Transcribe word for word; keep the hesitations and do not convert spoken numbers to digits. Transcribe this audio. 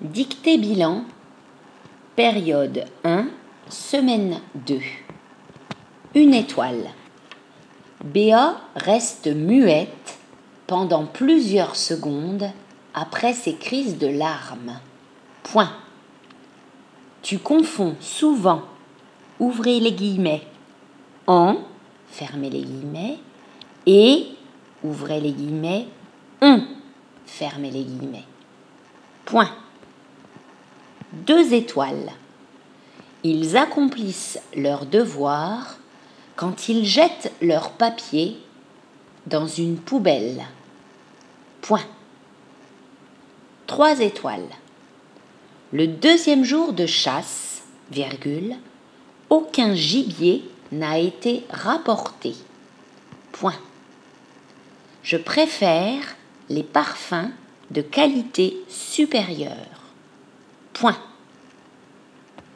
Dictée bilan, période un, semaine deux. Une étoile. Béa reste muette pendant plusieurs secondes après ses crises de larmes. Point. Tu confonds souvent, ouvrez les guillemets, en, fermez les guillemets, et, ouvrez les guillemets, on, fermez les guillemets. Point. Deux étoiles. Ils accomplissent leur devoir quand ils jettent leur papier dans une poubelle. Point. Trois étoiles. Le deuxième jour de chasse, virgule, aucun gibier n'a été rapporté. Point. Je préfère les parfums de qualité supérieure. Point.